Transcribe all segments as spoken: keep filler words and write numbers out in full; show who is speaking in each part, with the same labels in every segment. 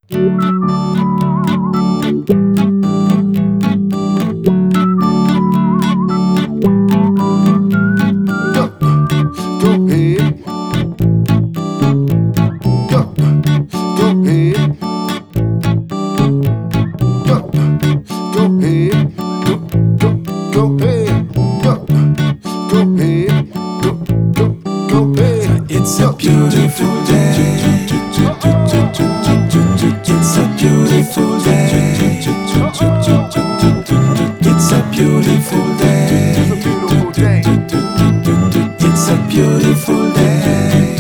Speaker 1: It's a beautiful day. It's a beautiful day. It's a beautiful day. It's a beautiful day.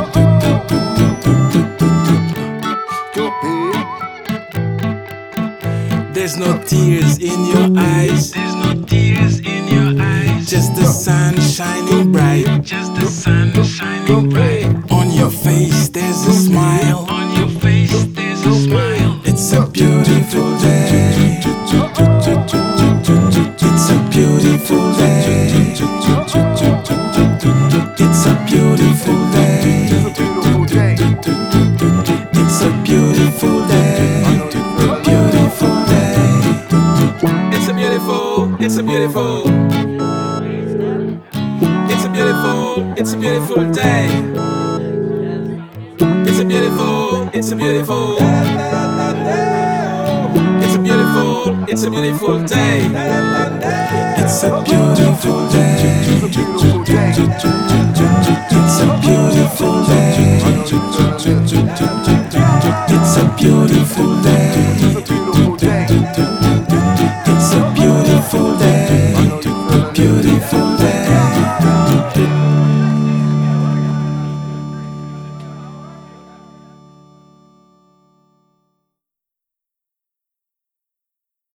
Speaker 1: There's no tears in your eyes.
Speaker 2: There's no tears in your eyes.
Speaker 1: Just the sun shining bright.
Speaker 2: Just the sun shining bright.
Speaker 1: On your face there's a smile.
Speaker 2: On your face there's a smile.
Speaker 1: It's a beautiful day. It's a beautiful day. It's a beautiful day. It's a beautiful day. Beautiful day. It's a beautiful, it's a beautiful. It's a beautiful, it's a beautiful day. It's a beautiful, it's a beautiful. It's a beautiful, it's a beautiful day. It's a beautiful day. It's a beautiful day. It's a beautiful day.